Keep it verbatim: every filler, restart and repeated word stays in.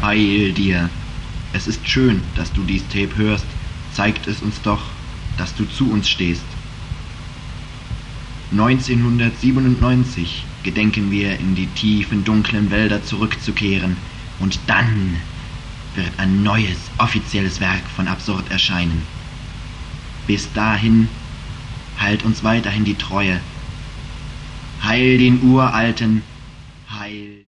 Heil dir! Es ist schön, dass du dies Tape hörst, zeigt es uns doch, dass du zu uns stehst. neunzehnhundertsiebenundneunzig gedenken wir in die tiefen, dunklen Wälder zurückzukehren, und dann wird ein neues, offizielles Werk von Absurd erscheinen. Bis dahin halt uns weiterhin die Treue. Heil den Uralten, heil